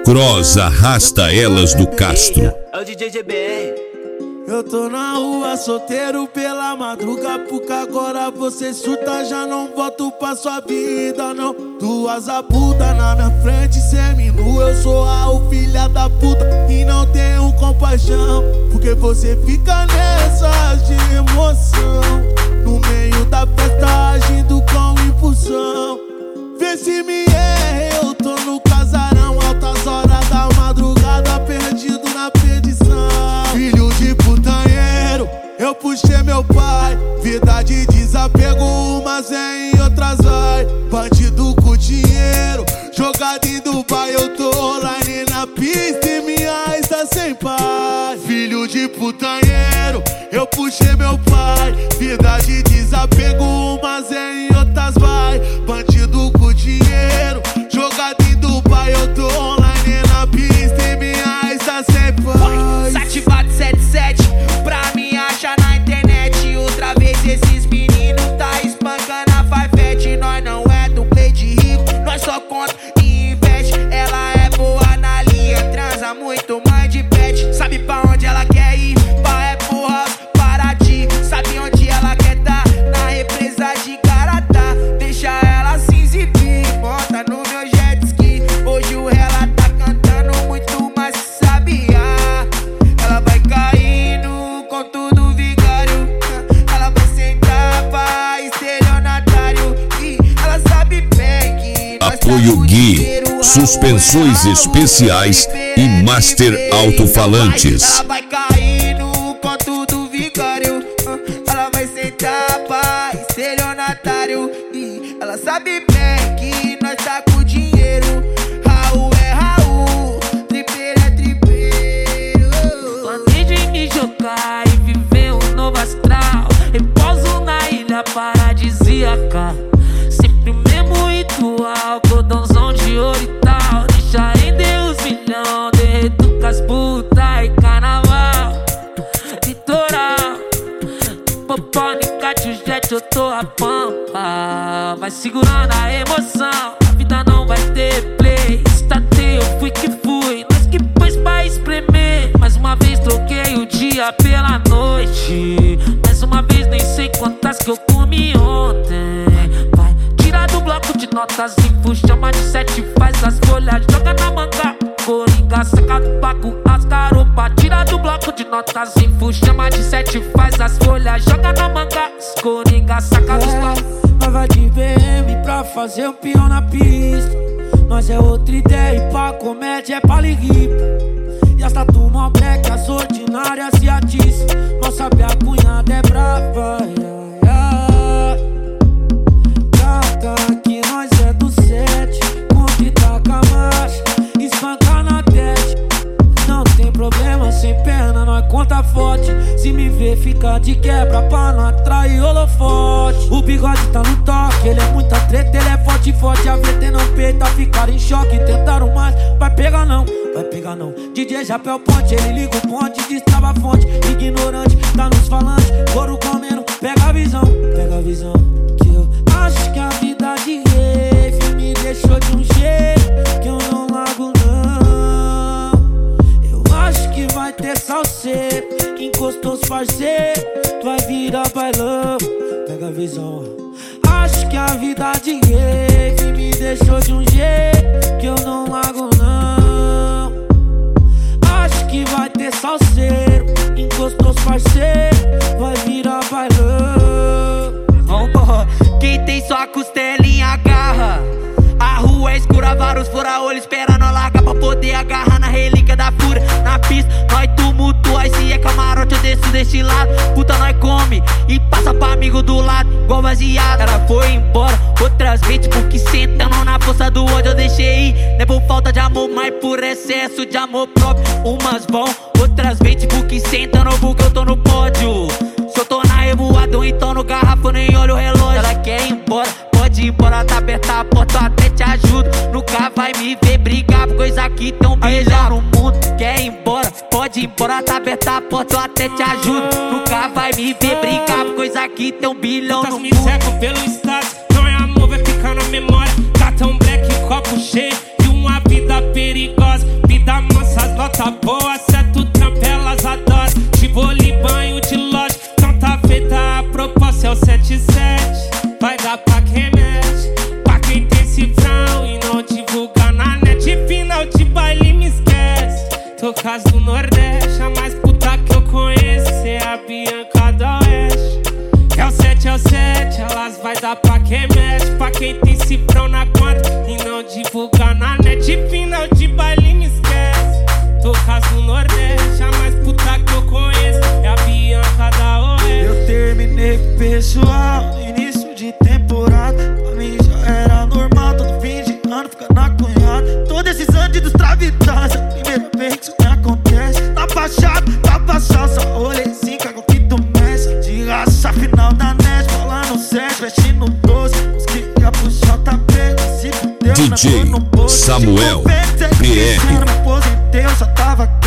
Cross arrasta elas do Castro. É o DJ GBR. Eu tô na rua solteiro pela madruga, porque agora você surta, já não volto pra sua vida não. Duas abudas na minha frente, semi-nu, eu sou a filha da puta e não tenho compaixão, porque você fica nessas de emoção, no meio da festa agindo com impulsão. Vê se me erra, eu tô no casarão, altas horas da madrugada, perdido na perdição. Filho de putanheiro, eu puxei meu pai, vida de desapego, umas vem e outras vai. Bandido com dinheiro, jogado em Dubai, eu tô online na pista e minha está sem paz. Filho de putanheiro, eu puxei meu pai, vida de desapego, umas vem e outras vai. Bandido com dinheiro, jogado em Dubai, eu tô online na pista e minha está sem paz. Sativado 77, pra me achar na internet. Outra vez esses meninos tá espancando a Farfetch. Nós não é dublê de rico, nós só conta e investe. Ela é boa na linha, transa muito, mãe de pet. Sabe pra onde ela quer ir? Pra Apple House, Paraty. Sabe onde ela quer tá? Na represa de Garatá. Deixa ela se exibir, monta no meu jet ski. Hoje o ela tá cantando muito mais sabia. Ela vai caindo com tudo vigário, ela vai sentar pra estelionatário. E ela sabe bem que nós Apoio Gui, suspensões especiais e master alto-falantes. Ela vai caindo com tudo vigário, ela vai sentar pra estelionatário. E ela sabe bem que nós tá com dinheiro. Raul é Raul, tripeiro é tripeiro. Planei de me jogar e viver um novo astral. Repouso na ilha paradisíaca, sempre o mesmo ritual, cordãozão de ouro e tal. Deixa render os milhão, derreto com as putas e carnaval. Litoral, popó, nicate, o jet, eu tô a pampa. Vai segurando a emoção, a vida não vai ter play. Estatei, eu fui que fui, nós que pôs pra espremer. Mais uma vez troquei o dia pela noite, mais uma vez nem sei quantas que eu comi ontem. Vai, tira do bloco de notas e puxa, chama de 7, faz as folhas, joga na manga. Coringa, saca do baco, as garopa. Tira do bloco de notas e puxa, chama de 7, faz as folhas, joga na manga. Coringa, saca dos blocos. Nós vai de BM pra fazer um peão na pista. Nós é outra ideia e pra comédia é pra liguir. E as tatu mó black, as ordinárias se atiçam. Mal sabe a cunhada é brava, Gata que nós é do 7, compre taca marcha, espanca na tete. Não tem problema, sem pena, nós conta forte. Se me ver, fica de quebra pra não atrair holofote. O bigode tá no toque, ele é muita treta, ele é forte, forte. A VT não peita, ficaram em choque, tentaram mais. Vai pegar não, vai pegar não. DJ Japéu Ponte, ele liga o ponte, destrava a fonte. Ignorante, tá nos falantes, couro comendo, pega a visão. Pega a visão, que eu acho que a vida de rave me deixou de um jeito que eu não largo não. Eu acho que vai ter salseiro, que encostou os parceiros, vai virar bailão. Pega a visão. Acho que a vida de rave me deixou de um jeito que eu não largo não. Acho que vai ter salseiro, encostou os parceiros, vai virar bailão. Vambora, quem tem só costelinha agarra. A rua é escura, vários fura-olho, espera nós larga pra poder agarrar na relíquia da fúria. Na pista, nós tumultua, se é camarote eu desço deste lado. Puta, nós come e passa pra amigo do lado, igual baseado. Ela foi embora, outras vezes porque sentando na força do ódio eu deixei ir. Não é por falta de amor, mas por excesso de amor próprio. Umas vão, outras vezes porque sentando porque eu tô no pódio. Se eu tô na revoada, então no garrafão nem olho o relógio. Ela quer ir embora, pode ir embora, tá aberta a porta, eu até te ajudo. Nunca vai me ver brigar por coisa que tão melhor no mundo. Quer ir embora, pode ir embora, tá aberta a porta, eu até te ajudo. Nunca vai me ver brigar por coisa que tem $1 bilhão no mundo. Me cercam pelo status, não é amor, vai ficar na memória. Tá tão black, copo cheio e uma vida perigosa. Lucas do Nordeste, a mais puta que eu conheço é a Bianca da Oeste. É o 7, elas vai dar pra quem mexe, pra quem tem cifrão na conta e não divulga na net. Final de baile me esquece. Lucas do Nordeste, a mais puta que eu conheço é a Bianca da Oeste. Eu terminei com o pessoal no início de temporada. Pra mim já era normal, todo fim de ano ficar na cunhada. Todos esses anos de travidades, a primeira vez que isso me acontece. Tá baixado, tá baixado, só olhei assim, cago que tu mexe. De raça, final da net, bola no 7, veste no 12. Os que ia pro JP, se fudeu, DJ Samuel PR. Eu só tava